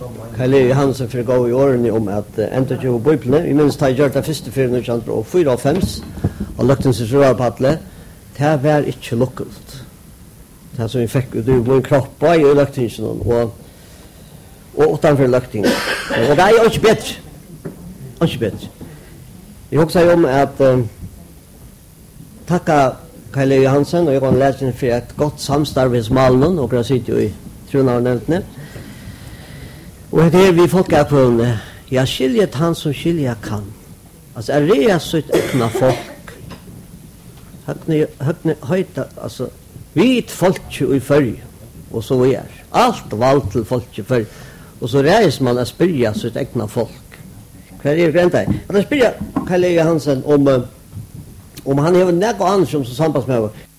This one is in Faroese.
Kalle Johansen för gå i åren om att ändå ju bibeln. Vi minns att jag det första för nu chans och 4-5 och lukten så rör på alle. Det var inte lukkelt. Det som vi fick det var en kropp på i luktingen och utanför luktingen. Och det är inte bättre. Inte bättre. Jag också säger om att tacka Kalle Johansen och jag kan läsa för ett gott samarbetsmalen och jag sitter ju i Trunavnämnden. Och det är vi folk är på jag skiljer han som skiljer kan. Alltså är det så ett öppna folk. Höjta alltså vit folk i följ och så är allt valt till folk i följ och så reser man att spyrja så ett öppna folk. Vad är det där? Att spyrja Kalle Johansen om han har något annat som sambands med